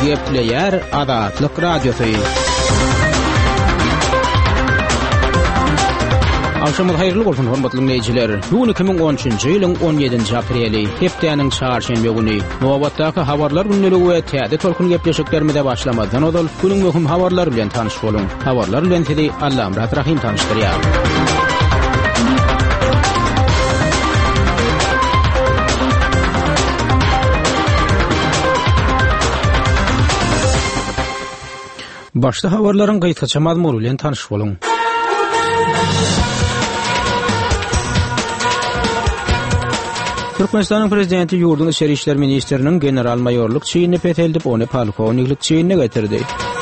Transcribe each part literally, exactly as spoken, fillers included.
Gepleyer Adatlyk Radiosu. Akşamlar hayırlı olsun hormatly dinleyijiler. Bugün iki bin on üçünji ýylyň on ýedinji apreli, hepdeniň çarşembe güni. Nowatdaky habarlar günneligi we täze tolkun gepleşiklerime başlamadan odal günüň möhüm habarlary bilen tanyş bolun. Habarlar bilen tedi Allam Rahim tanışdyrýar. Başda habarlaryň gaýtaça mazmuny bilen tanyş bolun. Türkmenistanyň prezidenti ýurdun içeri işler ministriniň general mayorluk çynyny peteldip ony polkovniklik çynyna getirdi.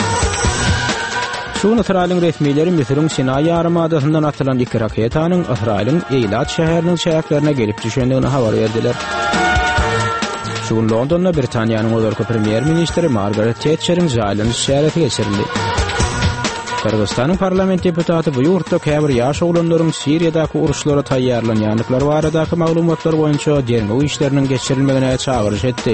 Şunu Israýlyň resmiýetleri Misiriň Sinay ýarymadasynyň atylan iki raketanyň Israýlyň Eilat şäheriniň şäherlerine gelip düşendigini habar berdiler. Şunu Londonda Britaniýanyň özerki premier ministri Margaret Thatcher'iň jaýlanyş şähereti geçirildi. Kırgızstanyň parlament deputaty bu ýurtda käbir ýaş oglanlaryň Siriýadaky uruşlara taýýarlanýanlyklary baradaky maglumatlar boýunça derňew işleriniň geçirilmegine çağırış etdi.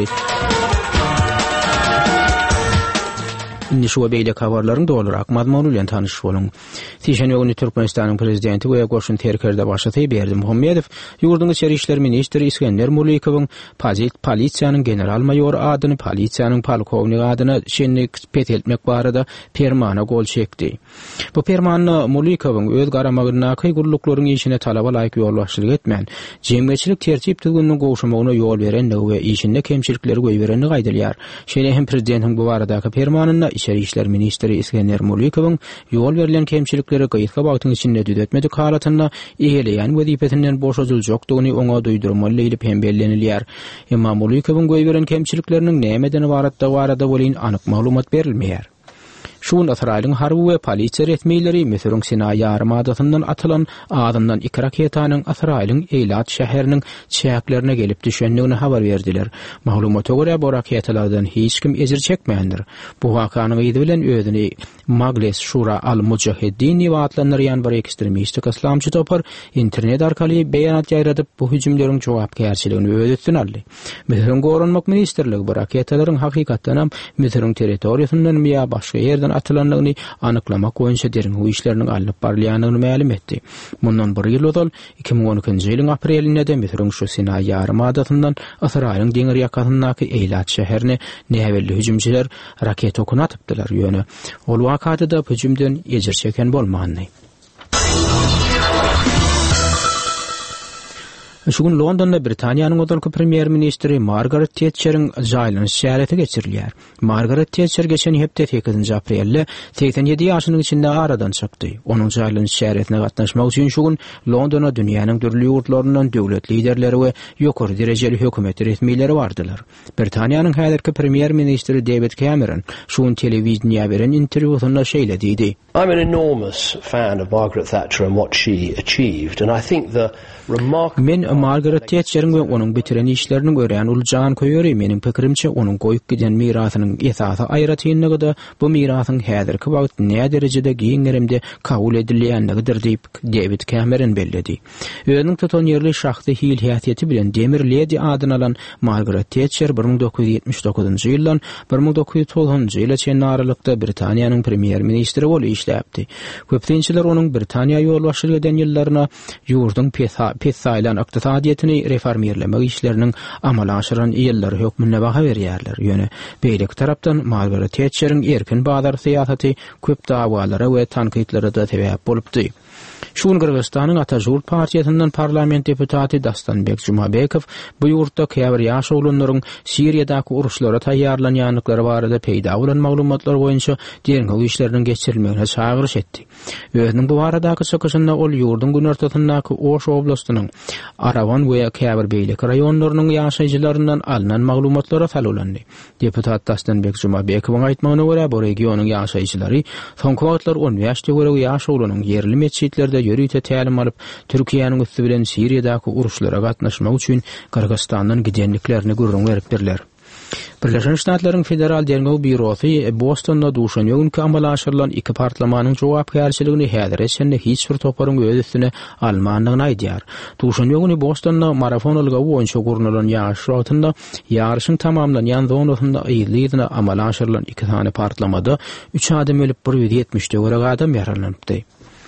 Indi şu beýle habarlaryň dolarak mazmuny bilen tanyş bolun. Tiýşenbe güni Türkmenistanyň prezidenti we goşun terkerde başlaty Berdi Muhammedow ýurdun içeri işler ministri İskender Mulikowyň polisiýanyň general mayor adyny polisiýanyň polkovnik adyna şenlik peteltmek barada permana gol çekdi. Bu permany Mulikowyň öz garamagyna gurluklaryň işine talaba laýyk ýolbaşçylyk etmän, jemgyçilik tertip tügünniň gowşamagyna ýol berendigi we işinde kemçilikleri goýberendigi aýdylýar. Şeýle hem prezidentiň bu baradaky permanyna İçeri işler ministri İskender Mulikowyň ýol berilen kemçilikleri gaýtga bagtyň içinde düzetmedik halatyna eýeleýän wezipetinden boşajyljokdygyny oňa duýdurmaly diýilip hem bellenilýär. Emma Mulikowyň goýberen kemçilikleriniň nämeden ibaratda barada bolyn anyk maglumat berilmeýär. Şuň Israýlyň harby we polisiýa resmiýetleri Misiriň Sinay ýarymadasynyň atylan adamdan iki raketanyň Israýlyň Eilat şäheriniň çäklerine gelip düşendigini habar berdiler. Maglumata görä bu raketlardan hiç kim ejir çekmeýändir. Bu wakanyň ýygy bilen özüni Majlis Şura al-Mujahidin diýip atlandyrýan bir ekstremistik islamçy topar internet arkaly beýanat ýaýradyp bu hüjümleriň jogapkärçiligini öz üstüne aldy. Misiriň Gorunmak ministrligi bu raketlaryň hakykatdan hem Misiriň territoriýasyndan ýa başga ýerden atylanlygyny anyklamak boýunça derňew işleriniň alyp barylýanyny ma'lum etdi. Mundan bir ýyl ödül iki bin on ikinji ýylyň aprelinde de Misiriň şu Sinay ýarymadasynyň Israýlyň deňir ýakasynaky Eilat şäherine näwelli hüjümçiler raket okuna atypdylar ýöne. Ol wakatyda hüjümden ejir çeken bolmagany. Şugun Londonda Britaniýanyň özerki premier ministri Margaret Thatcher'iň jaýlanyş şähereti geçirilýär. Margaret Thatcher geçen hepde sekizinji aprelde seksen ýedi ýaşynyň içinde aradan çykdy. Onuň jaýlanyş şäheretine gatnaşmak üçin şugun Londona dünýäniň dürli ýurtlaryndan döwlet liderleri we ýokary derejeli hökümet resmiýetleri bardylar. Britaniýanyň häzirki premier ministri David Cameron şuň telewizionyna beren interwýusynda şeýle diýdi. I'm an enormous fan of Margaret Thatcher and what she achieved, and I think the remarkable Margaret Thatcher'iň we onuň bitiren işlerini görýän uljan köýeri meniň pikirimçe onuň goýup giden mirasynyň esasy aýratynlygy da bu mirasyň häzirki wagt näme derejede giňerimde kabul edilýändigidir diýip David Cameron belledi. Özüniň tutan ýerli şahsy hilhäsiýeti bilen Demir Lady adyny alan Margaret Thatcher bir ming dokuz ýuz ýetmiş dokuzynjy ýyldan bir ming dokuz ýuz togsonjy ýyla çen aralykda Britaniýanyň premier ministri bolup işläpdi. Köpçüler onuň Britaniýa ýolbaşçylyk eden ýyllaryna ýurdun pesaýlan iqtisadiýetini reformerlemek işleriniň amala aşyran ýyllary hökmüne baha berýärler. Ýöne beýlik tarapdan Margaret Thatcher'iň erkin bazar siýasaty köp dawalara we tankytlere da sebäp bolupdy. Şuň Kırgızstanyň Atajurt partiýasyndan parlament deputaty Dastanbek Jumabekow bu ýurtda käbir ýaş oglanlaryň Siriýadaky uruşlara taýýarlanýanlyklary barada peýda bolan maglumatlar boýunça derňew işleriniň geçirilmegine çağırış etdi. Özüniň bu baradaky çykyşynda ol ýurdun günertatyndaky Oş oblastynyň Arawan we käbir beýlik raýonlarynyň ýaşaýjylaryndan alynan maglumatlara salulandy. Deputat Dastanbek Jumabekowyň aýtmagyna görä bu regionyň ýaşaýjylary soňky wagtlar on ýaşda görä ýaş oglanyň ýerli meçhitlerde ýörüýte tälim alyp Türkiýanyň üstü bilen Siriýadaky uruşlara gatnaşmak üçin Kırgızstandan gidenliklerini gurrun berip berler. Birleşen Ştatlaryň Federal Derneği Bürosu Boston'da duşan ýöňki amala aşyrylan iki parlamentanyň jogapkärçiligini häzir etşende hiç bir toparyň öz üstüne almanlygyny aýdýar. Duşan ýöňi Boston'da marafon ylga boýunça gurnulan ýaş rowtynda ýarşyň tamamlanýan zonasynda ýylyna amala aşyrylan iki tane parlamada üç adam ölüp bir ýüz ýetmişde görä adam ýaralanýapdy.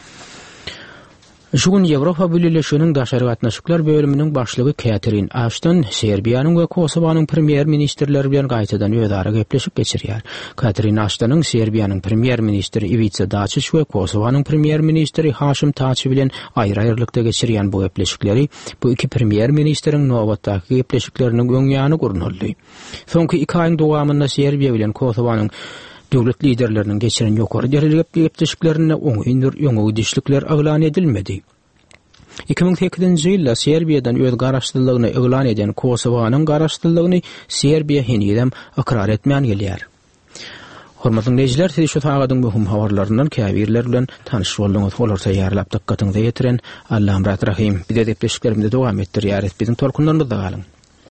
Şu gün Ýewropa Birleşiginiň daşary gatnaşyklar bölüminiň başlygy Catherine Ashton Serbiýanyň we Kosowanyň premier ministrleri bilen gaýtadan öýdara gepleşip geçirýär. Catherine Ashton'yň Serbiýanyň premier ministri Ivica Dačić we Kosowanyň premier ministri Haşim Tači bilen aýry-aýrylykda geçirýän bu gepleşikleri bu iki premier ministriň nowatdaky gepleşikleriniň öňýany gurnuldy. Soňky iki aýyň dowamynda Serbiýa bilen Kosowanyň döwlet liderleriniň geçiren ýokary derejeli gepleşiklerine oňýyndyr ýöňe dişlikler aglan edilmedi. iki ming sekizinji ýylda Serbiýadan öz garaşdyrlygyny eglan eden Kosowanyň garaşdyrlygyny Serbiýa henüýem ikrar etmän gelýär. Hormatly dinleýijiler, siz şu tagadyň möhüm habarlaryndan käbirler bilen tanyş bolduňyz. Olarsa ýarlap dikkatyňizi ýetiren Allahym rahim. Bize gepleşiklerimizi dowam etdirýär. Biziň tolkunlarymyzda galyň.